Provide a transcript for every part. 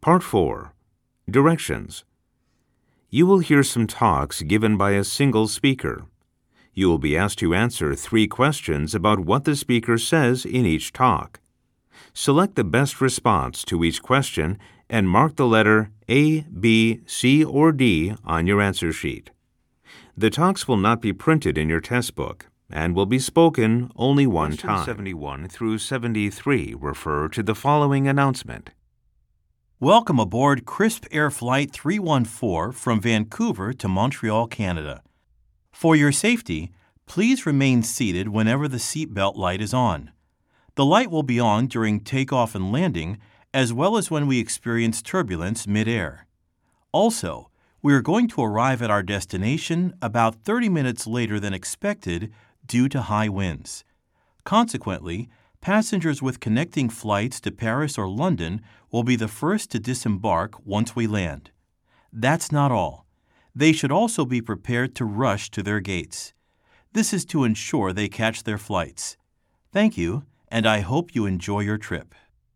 Part 4. Directions. You will hear some talks given by a single speaker. You will be asked to answer 3 questions about what the speaker says in each talk. Select the best response to each question and mark the letter A, B, C, or D on your answer sheet. The talks will not be printed in your test book and will be spoken only one time. 71 through 73 refer to the following announcement. Welcome aboard Crisp Air Flight 314 from Vancouver to Montreal, Canada. For your safety, please remain seated whenever the seatbelt light is on. The light will be on during takeoff and landing, as well as when we experience turbulence mid-air. Also, we are going to arrive at our destination about 30 minutes later than expected due to high winds. Consequently, passengers with connecting flights to Paris or London will be the first to disembark once we land. That's not all. They should also be prepared to rush to their gates. This is to ensure they catch their flights. Thank you, and I hope you enjoy your trip.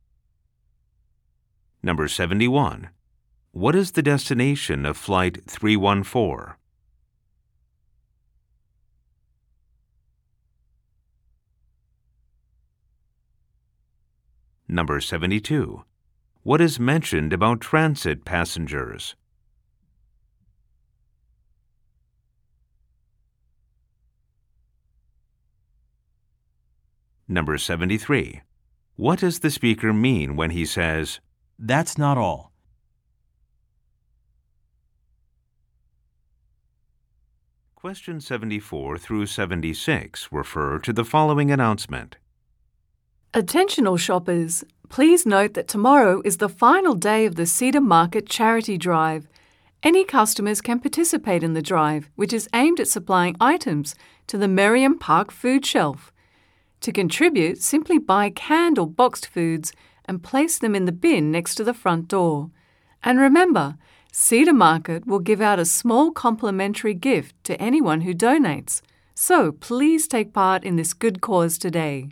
Number 71. What is the destination of Flight 314? Number 72. What is mentioned about transit passengers? Number 73. What does the speaker mean when he says, "That's not all"? Questions 74 through 76 refer to the following announcement. Attention all shoppers, please note that tomorrow is the final day of the Cedar Market Charity Drive. Any customers can participate in the drive, which is aimed at supplying items to the Merriam Park food shelf. To contribute, simply buy canned or boxed foods and place them in the bin next to the front door. And remember, Cedar Market will give out a small complimentary gift to anyone who donates. So please take part in this good cause today.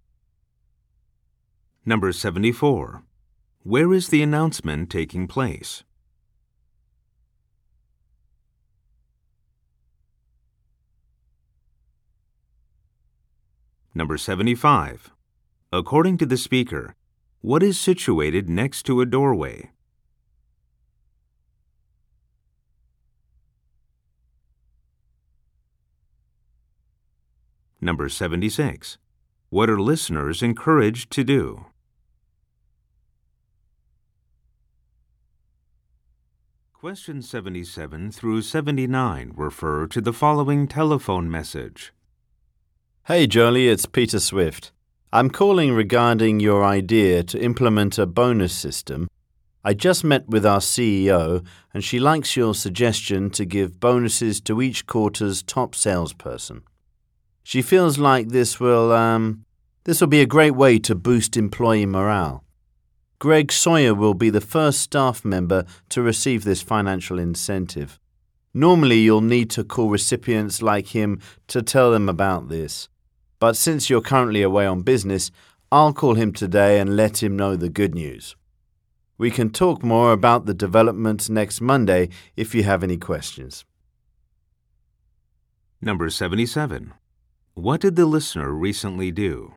Number 74. Where is the announcement taking place? Number 75. According to the speaker, what is situated next to a doorway? Number 76. What are listeners encouraged to do? Questions 77 through 79 refer to the following telephone message. Hey Jolie, it's Peter Swift. I'm calling regarding your idea to implement a bonus system. I just met with our CEO and she likes your suggestion to give bonuses to each quarter's top salesperson. She feels like this will be a great way to boost employee morale. Greg Sawyer will be the first staff member to receive this financial incentive. Normally, you'll need to call recipients like him to tell them about this. But since you're currently away on business, I'll call him today and let him know the good news. We can talk more about the developments next Monday if you have any questions. Number 77. What did the listener recently do?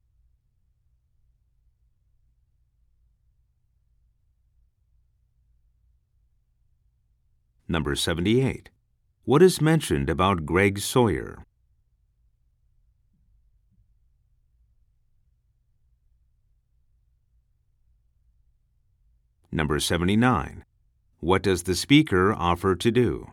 Number 78. What is mentioned about Greg Sawyer? Number 79. What does the speaker offer to do?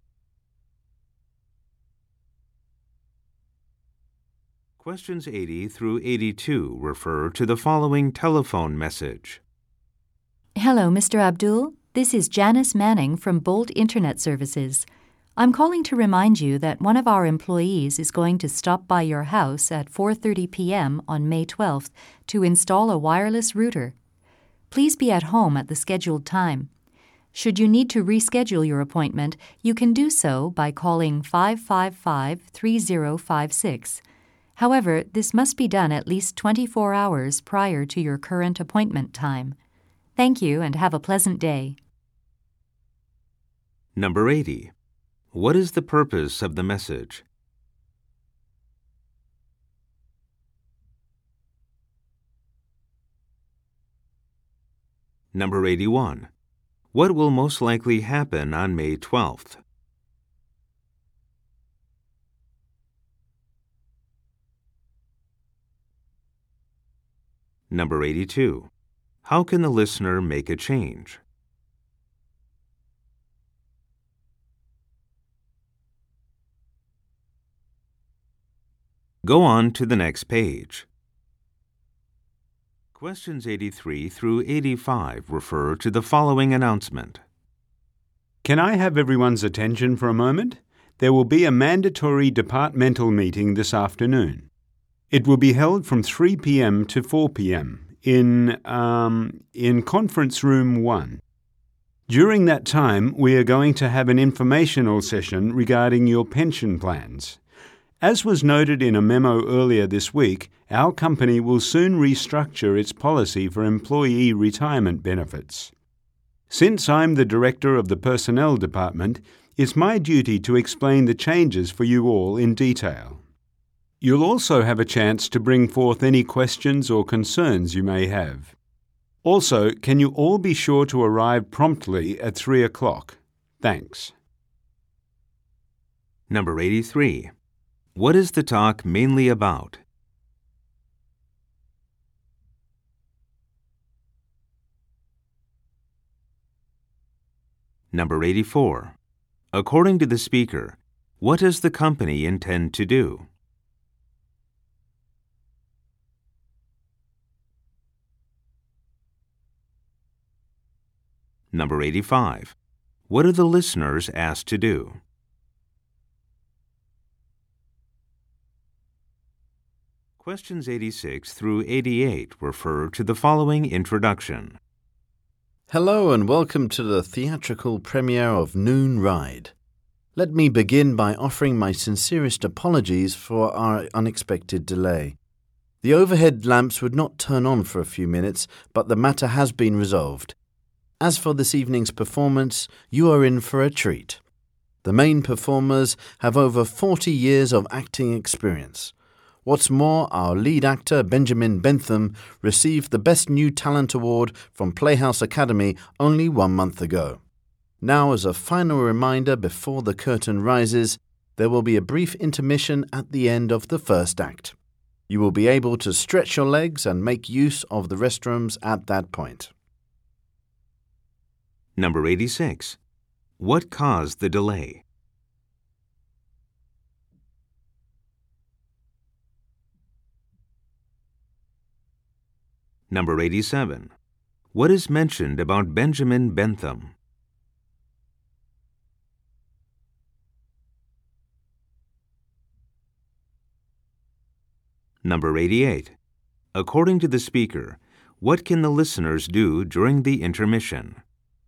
Questions 80 through 82 refer to the following telephone message. Hello, Mr. Abdul. This is Janice Manning from Bolt Internet Services. I'm calling to remind you that one of our employees is going to stop by your house at 4:30 p.m. on May 12th to install a wireless router. Please be at home at the scheduled time. Should you need to reschedule your appointment, you can do so by calling 555-3056. However, this must be done at least 24 hours prior to your current appointment time. Thank you and have a pleasant day. Number 80. What is the purpose of the message? Number 81. What will most likely happen on May 12th? Number 82. How can the listener make a change? Go on to the next page. Questions 83 through 85 refer to the following announcement. Can I have everyone's attention for a moment? There will be a mandatory departmental meeting this afternoon. It will be held from 3 p.m. to 4 p.m. in Conference Room 1. During that time, we are going to have an informational session regarding your pension plans. As was noted in a memo earlier this week, our company will soon restructure its policy for employee retirement benefits. Since I'm the director of the personnel department, it's my duty to explain the changes for you all in detail. You'll also have a chance to bring forth any questions or concerns you may have. Also, can you all be sure to arrive promptly at 3 o'clock? Thanks. Number 83. What is the talk mainly about? Number 84. According to the speaker, what does the company intend to do? Number 85. What are the listeners asked to do? Questions 86 through 88 refer to the following introduction. Hello and welcome to the theatrical premiere of Noon Ride. Let me begin by offering my sincerest apologies for our unexpected delay. The overhead lamps would not turn on for a few minutes, but the matter has been resolved. As for this evening's performance, you are in for a treat. The main performers have over 40 years of acting experience. What's more, our lead actor, Benjamin Bentham, received the Best New Talent Award from Playhouse Academy only 1 month ago. Now, as a final reminder before the curtain rises, there will be a brief intermission at the end of the first act. You will be able to stretch your legs and make use of the restrooms at that point. Number 86. What caused the delay? Number 87. What is mentioned about Benjamin Bentham? Number 88. According to the speaker, what can the listeners do during the intermission?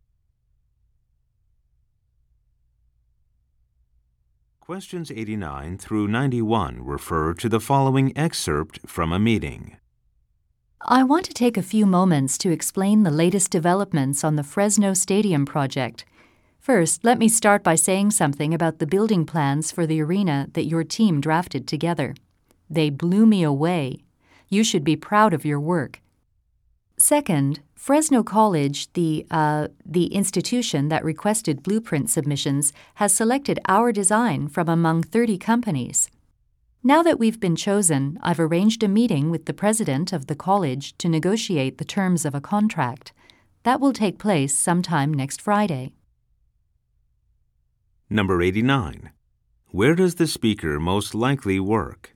Questions 89 through 91 refer to the following excerpt from a meeting. I want to take a few moments to explain the latest developments on the Fresno Stadium project. First, let me start by saying something about the building plans for the arena that your team drafted together. They blew me away. You should be proud of your work. Second, Fresno College, the institution that requested blueprint submissions, has selected our design from among 30 companies. Now that we've been chosen, I've arranged a meeting with the president of the college to negotiate the terms of a contract. That will take place sometime next Friday. Number 89. Where does the speaker most likely work?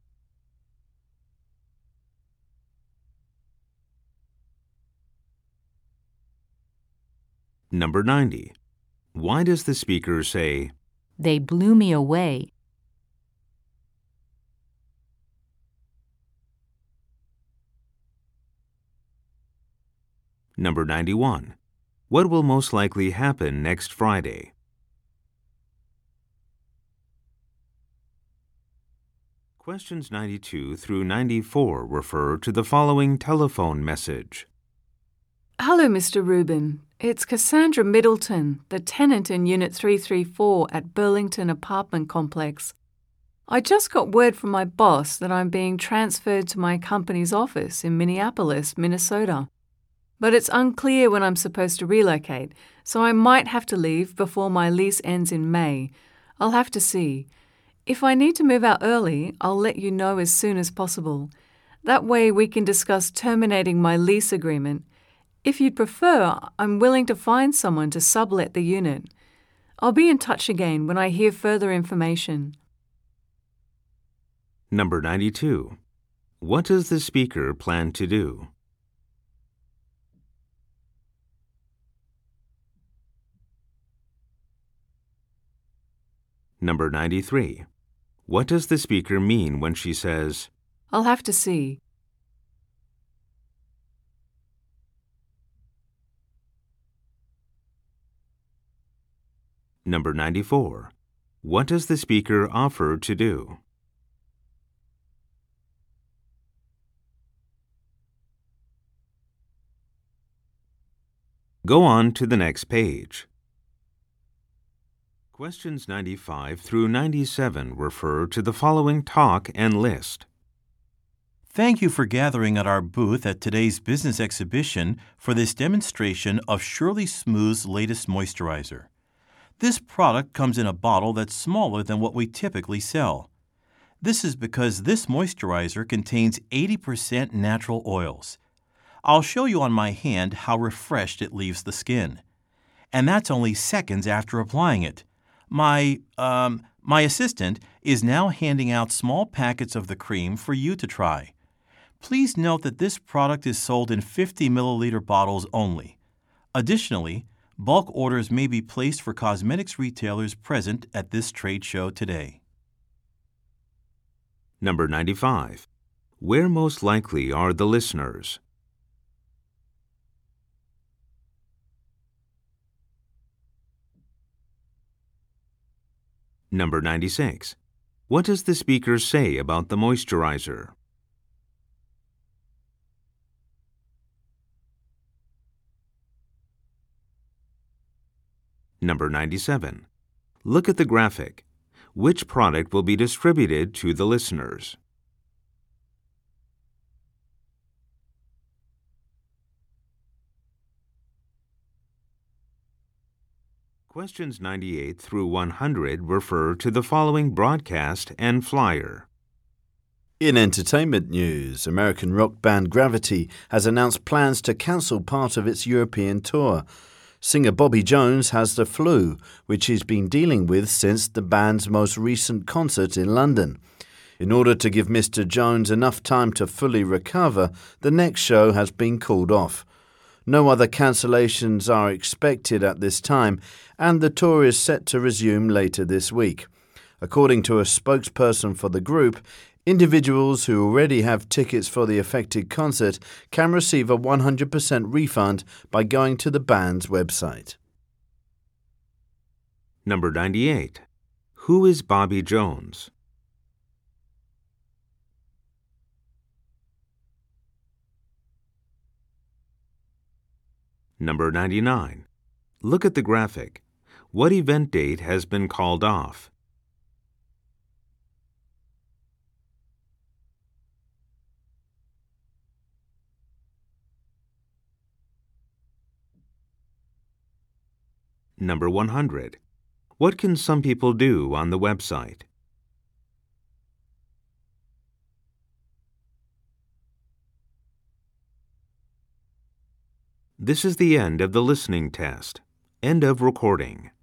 Number 90. Why does the speaker say, They blew me away? Number 91. What will most likely happen next Friday? Questions 92 through 94 refer to the following telephone message. Hello, Mr. Rubin. It's Cassandra Middleton, the tenant in Unit 334 at Burlington Apartment Complex. I just got word from my boss that I'm being transferred to my company's office in Minneapolis, Minnesota. But it's unclear when I'm supposed to relocate, so I might have to leave before my lease ends in May. I'll have to see. If I need to move out early, I'll let you know as soon as possible. That way we can discuss terminating my lease agreement. If you'd prefer, I'm willing to find someone to sublet the unit. I'll be in touch again when I hear further information. Number 92. What does the speaker plan to do? Number 93. What does the speaker mean when she says, I'll have to see. Number 94. What does the speaker offer to do? Go on to the next page. Questions 95 through 97 refer to the following talk and list. Thank you for gathering at our booth at today's business exhibition for this demonstration of Shirley Smooth's latest moisturizer. This product comes in a bottle that's smaller than what we typically sell. This is because this moisturizer contains 80% natural oils. I'll show you on my hand how refreshed it leaves the skin. And that's only seconds after applying it. My assistant is now handing out small packets of the cream for you to try. Please note that this product is sold in 50 milliliter bottles only. Additionally, bulk orders may be placed for cosmetics retailers present at this trade show today. Number 95. Where most likely are the listeners? Number 96. What does the speaker say about the moisturizer? Number 97. Look at the graphic. Which product will be distributed to the listeners? Questions 98 through 100 refer to the following broadcast and flyer. In entertainment news, American rock band Gravity has announced plans to cancel part of its European tour. Singer Bobby Jones has the flu, which he's been dealing with since the band's most recent concert in London. In order to give Mr. Jones enough time to fully recover, the next show has been called off. No other cancellations are expected at this time, and the tour is set to resume later this week. According to a spokesperson for the group, individuals who already have tickets for the affected concert can receive a 100% refund by going to the band's website. Number 98. Who is Bobby Jones? Number 99. Look at the graphic. What event date has been called off? Number 100. What can some people do on the website? This is the end of the listening test. End of recording.